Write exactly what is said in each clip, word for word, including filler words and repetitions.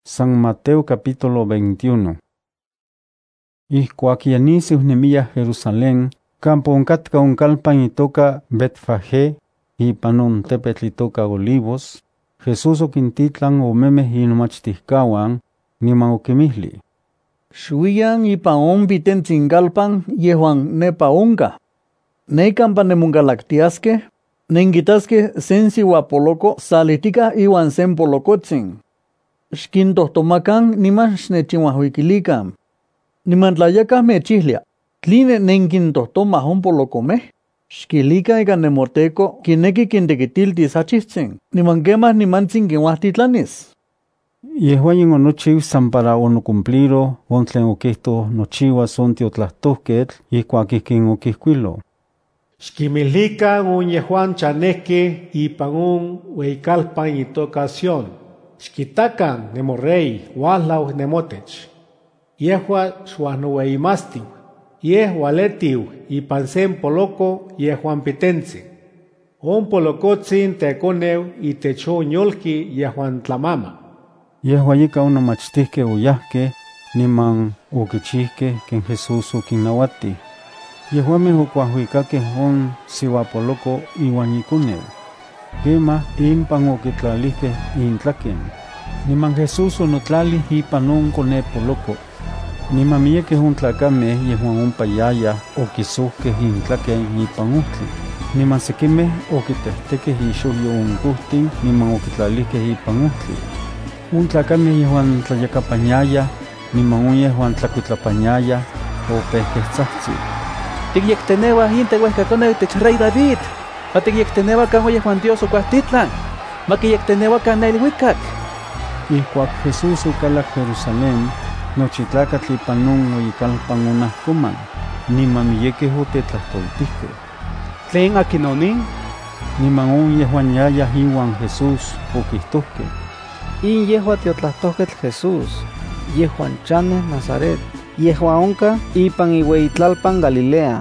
San Mateo capítulo veintiuno. Ihcuac yanisih nemiyah Jerusalén, campo oncatka oncalpan itoca Betfagé, ipan on tepetl itoca Olivos, Jesús oquintitlan omemeh inomachtihcahuan, niman oquimihli: Xuiyan ipan on pitentzincalpan yehuan nepa onca. Necampa nemoncalactiasqueh, nenquitasqueh sen siuapoloco salitica iuan sen polocotzin. Xquintohtomacan niman xnechinuahuiquilican. Niman tlayacah mechihlia, tline nenquintohtomah on polocomeh, xquilican ica nemoteco quinequi quintequitiltis achitzin, niman quemah nimantzin quinhuahtitlanis. Yehuayin onochiu san para onocumpliro, on tlen oquihto nochiuas on tiotlahtohquetl, ihcuac ihquin oquihcuilo: Xquimilican on yehuan chanehque ipan on ueicalpan itoca Sión. Xquitacan nemorrey uahlau nemotech. Yehua xuahnoueimastiu, yeh ualetiu ipan sen poloco yehuan pitentzi. On polocotzin teconeu itech on yolqui yehuan tlamama. Yehua yika onomachtihqueh oyahqueh, niman oquichihqueh quen Jesús oquinnauatih. Yehuameh ocuahuicaqueh on siuapoloco iuan iconeu. Quemah impan oquitlalihqueh intlaquen. Niman Jesús onotlalih ipan on conepoloco. Niman miyequeh on tlacameh yehuan ompa yayah oquisuhqueh intlaquen ipan ohtli. Niman sequimeh oquitehtekeh ixohyo on cohtin niman oquitlalihqueh ipan ohtli. On tlacameh yehuan tlayacapanyayah, niman on yehuan tlacuitlapanyayah, opehqueh tzahtzik: Ticyecteneuah in tehuehcaconeu itech Rey David, ma ticyecteneuacan o yehuan Dios ocuahtitlan, ma quiyecteneuacan ne ilhuicac. Ihcuac Jesús ocalac Jerusalén, nochi tlacatl ipan on ueyicalpan onahcoman, niman miyequeh otetlahtoltihqueh: ¿Tlen aquinonin? Niman on yehuan yayah iuan Jesús oquihtohqueh: In yehua tiotlahtohquetl Jesús, yehuan chaneh Nazaret, yehua onca ipan iueyitlalpan Galilea.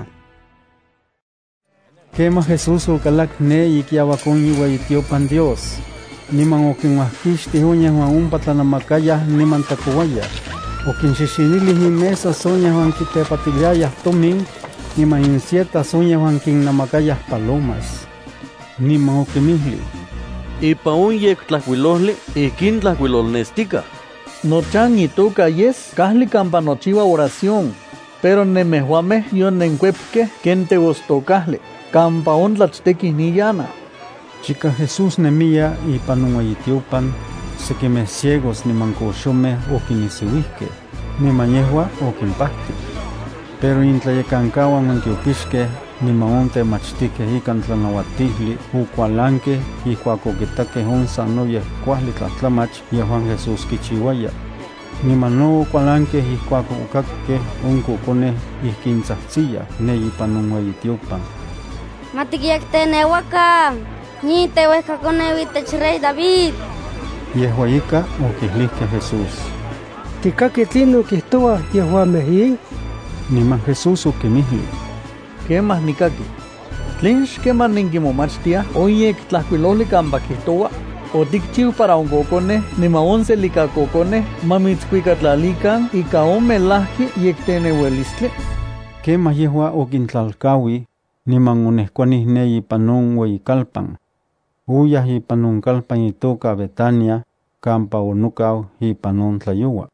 Quemah Jesús ocalac ne iquiauac on iueyitiopan Dios, niman oquinhuahquixtih on yehuan ompa tlanamacayah niman tlacouayah. Oquinxixinilih inmesas on yehuan quitepatiliayah tomin, niman insietas on yehuan quinnamacayah palomas. Niman oquimihli: Ipa on yectlahcuiloli ihquin tlahcuilolnestica. Nochan itoca yes cahli campa nochiua oración, pero nemehuameh yon nencuepqueh quen tegostocahli, campa on tlachtequih niyana. Chica Jesús nemia ipan on ueyitiopan, sequimeh ciegos niman coxomeh oquinisiuihqueh, niman yehua oquimpahti. Pero intlayecancauan on tiopixqueh niman on temachtiqueh ican tlanauatihli ocualanqueh ihcuac oquitaqueh on sanoyeh cuahli tlahtlamach yehuan Jesús quichiuaya. Niman no ocualanqueh ihcuac ocaqueh on coconeh ihquin tzahtziyah ne ipan on ueyitiopan: Ma ticyecteneuacan, ni tehuehcaconeu itech Rey David. Yehua yika oquihlihqueh Jesús: ¿Ticaqui tlin oquihtoua yehuameh in? Niman Jesús oquimihli: Quemah nicaqui. Tlen xquemah nenquimomachtiah on yectlahcuiloli campa quihtoua: Oticchiu para on coconeh niman on selicacoconeh mamitzcuicatlalican ica on melahqui yecteneuelistli. Quemah yehua oquintlalcaui, niman onehcuanih ne ipan on ueyicalpan. Uyah ipan on calpan itoca Betania, campa onocau ipan on tlayoua.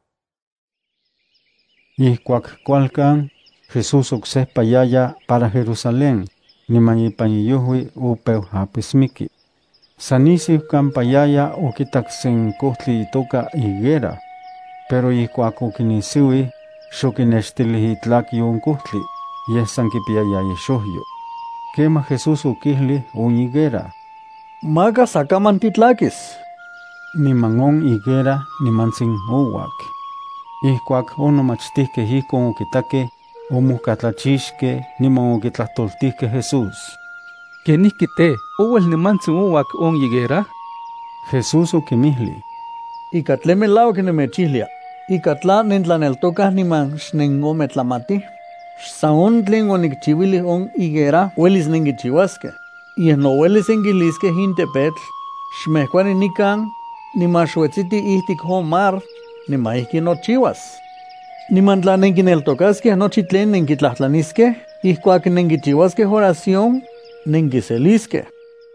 Ihcuac cualcan, Jesús ocsehpa yaya para Jerusalén, niman ipan iyohui opeu apismiqui. San isiu campa yaya oquitac sen cohtli itoca higuera, pero ihcuac oquinisiuih, xoquinextilih itlaqui on cohtli, yeh san quipiaya ixohyo. Quemah Jesús oquihlih on higuera: Maca sacaman titlaquis. Niman on higuera nimantzin ouac. Ihcuac onomachtihqueh ihcon oquitaqueh, omohcatlachixqueh niman oquitlahtoltihqueh Jesús: ¿Quenihqui te, ouel nimantzin ouac on higuera? Jesús oquimihli: Ica tlen melauac nemechihlia, ica tla nentlaneltocah niman xnengometlamatih, san on tlen onicchiuilih on higuera uelis nenquichiuasqueh. Yeh no uelis enquilisqueh in tepetl, xmehcuani nican, niman xuetziti ihtic on mar, nima ihki nochiwas. Niman tla nenkineltokaskeh nochi tlen nenkitlajtlaniskeh, ihkuak nenkichiwaskeh oración, nenkiseliskeh.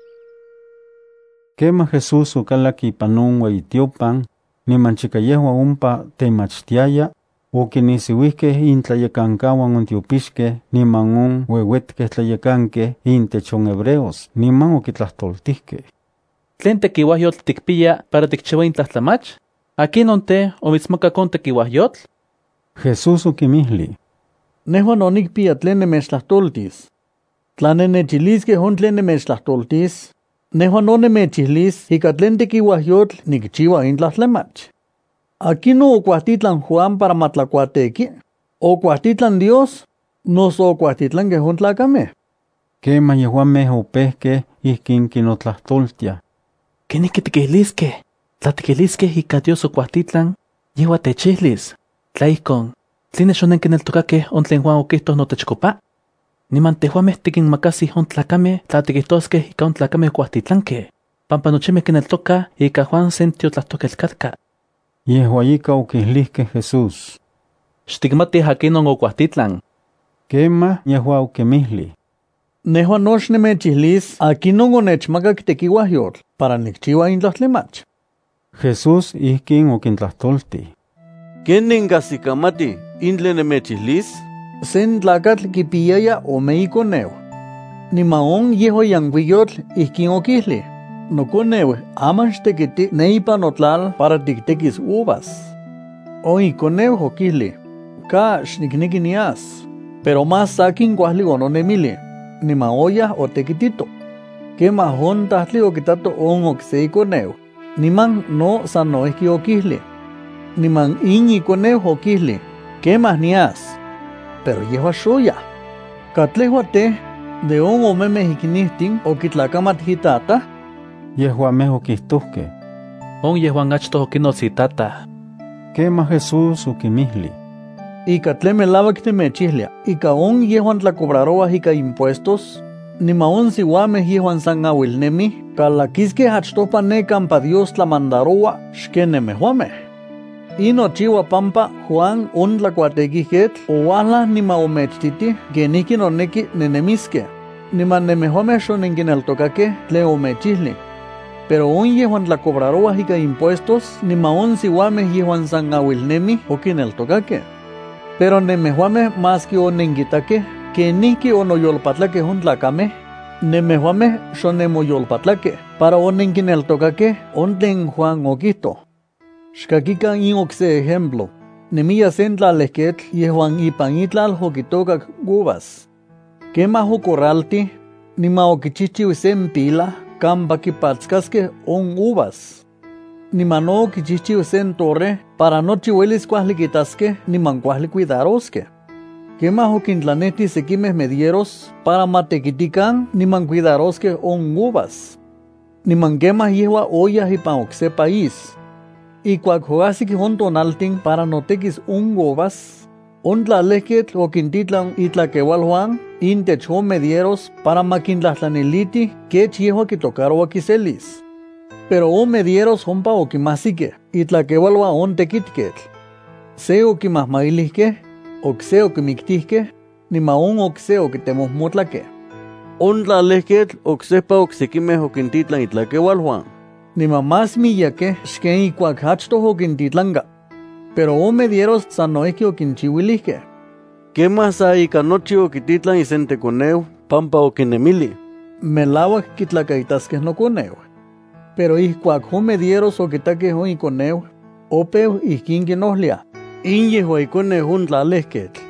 Quema Jesús okalak ipan on ueyitiopan, niman chika yehua ompa temachtiaya, okinisiuihkeh intlayekankawan on tiopixkeh, niman on ueuetkeh tlayekankeh intech on hebreos, niman okitlahtoltihkeh. ¿Tlen tekiuahyotl tikpiya para tikchiua intlahtlamach? ¿Akin onte omitzmakak on tekiuahyotl? Jesús okimihli: Nehua nonikpia tlen nemechtlahtoltis. Tla nennechiliskeh on tlen nemechtlahtoltis, nehua no nemechihlis ika tlen tekiuahyotl nikchiua intlahtlamach. Akino okuahtitlan Juan para matlakuateki? ¿Okuahtitlan Dios? Noso okuahtitlankeh on tlakameh? Quema yehuameh opehkeh ihkin kinotlahtoltia: ¿Kenihki tikihliskeh? Tla tikihliskeh ika Dios okuahtitlan, yehua techihlis: Tla ihkon, ¿tline xonenkineltokakeh on tlen Juan okihtoh notechkopa? Niman tehuameh tikinmakasih on tlakameh tla tikihtoskeh ika on tlakameh okuahtitlankeh, pampa nochimeh kineltokah ika Juan sen tiotlahtokel katka. Yehua ika okihlihkeh Jesús: Xtikmatih akinon okuahtitlan. Quema yehua okimihli: Nehua nox nemechihlis akinon onechmakak tekiuahyotl para nikchiua intlahtlamach. Jesús ihkin okintlahtoltih: ¿Ken nenkajsikamatih intlen nemechihlis? Sen tlakatl kipiyaya ome ikoneu. Niman on yehua yankuiyotl ihkin okihli: Nokoneu, aman xtekiti ne ipan notlal para tiktekis uvas. On ikoneu okihli: Ka xnikneki nias, pero mas sakin kuahli ononemili, niman oyah otekitito. Kemah on tahtli okitato on okse ikoneu, niman no san noihki okihli. Niman in ikoneu okihli: Kemah nias, pero yehua xoya. Katlehua te, de on omemeh ikinihtin okitlakamat hitata. Yehuameh okihtohkeh: On yehuan achtoh okinotzitata. Quema Jesús okimihli: Ika tlen melauak nemechihlia, ika on yehuan tlacobraroah ika impuestos, nima on siuameh yehuan san awilnemih, kalakiskeh achtohpa ne kampa Dios tlamandaroa xken nemehuameh. Inochiua pampa Juan on tlakuatekihketl ouahlah nima omechtiti kenihki noneki nenemiskeh, niman nemehuameh xonenkineltokakeh tlen omechihli. Pero on yehuan tlacobraroah ika impuestos, nima on siuameh yehuan san awilnemih okineltokakeh. Pero nemehuameh maski onenkitakeh kenihki onoyolpatlakeh on tlakameh, nemehuameh xonemoyolpatlakeh para onenkineltokakeh on tlen Juan okihtoh. Xkakikan in okse ejemplo. Nemiya sen tlalehketl yehuan ipan itlal okitokak uvas. Kemah okorralti, nima okichihchiu sen pila kampa kipatskaskeh on uvas. Niman no okichihchiu sen torre para nochi uelis kuahli kitaskeh niman kuahli cuidaroskeh. Kemah okintlanehti sekimeh medieros para matekitikan niman cuidaroskeh on uvas. Niman kemah yehua oyah ipan okse país. Ikuak oahsik on tonaltin para notekis on uvas, on tlalehketl okintitlan itlakeualuan intech on medieros para makintlahtlaniliti kech yehua kitokaroa kiselis. Pero on medieros ompa okimahsikeh itlakeualuan on tekitketl. Se okimahmailihkeh, okse okimiktihkeh, nima on okse okitemohmotlakeh. On tlalehketl oksepa oksekimeh okintitlan itlakeualuan. Nima más miyakeh xken ikuak achtoh okintitlanka. Pero on medieros san noihki okinchiuilihkeh. Kemah sa ika nochi okititlan isentekoneu pampa okinemili: Melauak kitlakaitaskeh nokoneu. Pero ikuak on medieros okitakeh on ikoneu, opeu ihkin kinohlia: In yehua ikoneu on tlalehketl.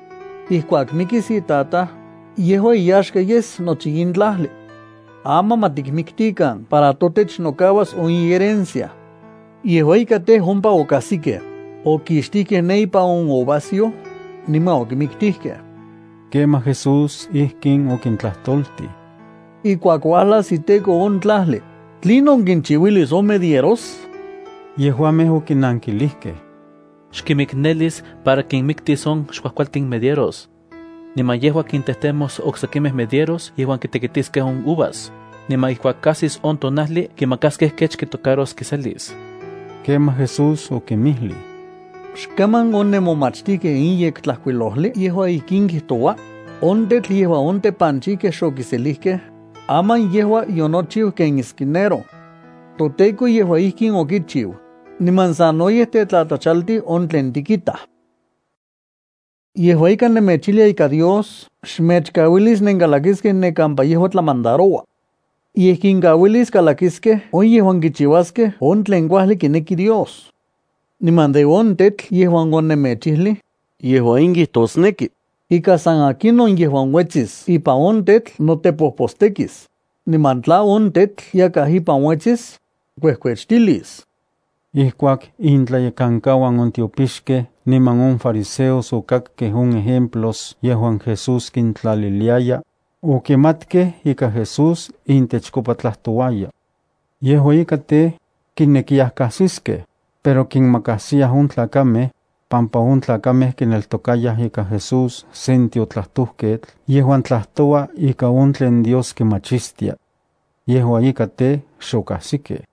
Ikuak mikis itata, yehua iyaxka yes nochi in tlahli. Ama matikmiktikan para totech nokawas on herencia. Yehua ika teh ompa okahsikeh, okixtihkeh ne ipan on ovasio, nima okimiktihkeh. Quema Jesús ihkin okintlahtoltih: Ikuak uahlas iteko on tlahli, ¿tlinon kinchiuilis on medieros? Yehuameh okinankilihkeh: Xkimiknelis para kinmiktis on xkuahkualtin medieros. Niman yehua kintehtemos oksekimeh medieros yehuan kitekitiskeh on uvas. Niman ikuak kasis on tonahli kimakaskeh kech kitokaros kiselis. Quema Jesús okimihli: xkaman onemomachtikeh inyek tlahkuilohli yehua ihkin kijtoua, ontetl yehua ontepanchikeh xokiselihkeh, aman yehua yonochiu ken iskinero. Toteco yehua ihkin okichiu, niman sanoyeh tetlatachalti on tlen tikitah. Yehua ika nemechilia ika Dios, xmechkawilis nenkalakiskeh ne kampa yehua tlamandaroua. Yeh kinkawilis kalakiskeh on yehuan kichiuaskeh on tlen kuajli kineki Dios. Niman de on tetl yehuan onemechihli, yehua inkijtosneki, ika san akinon yehuan uetzis ipa on tetl notepohpostekis, niman tla on tetl yakah ipan uetzis, kuehkuechtilis. Ihkuak intlayekankauan on tiopixkeh niman on fariseos okakkeh on ejemplos yehuan Jesús kintlaliliaya, okimatkeh ika Jesús intechkopa tlahtouaya. Yehua ika te kinekiyah kahsiskeh, pero kinmakahsiah on tlakameh, pampa on tlakameh kineltokayah ika Jesús sen tiotlahtohketl yehuan tlahtoua ika on tlen Dios kimachistia. Yehua ika te xokahsikeh.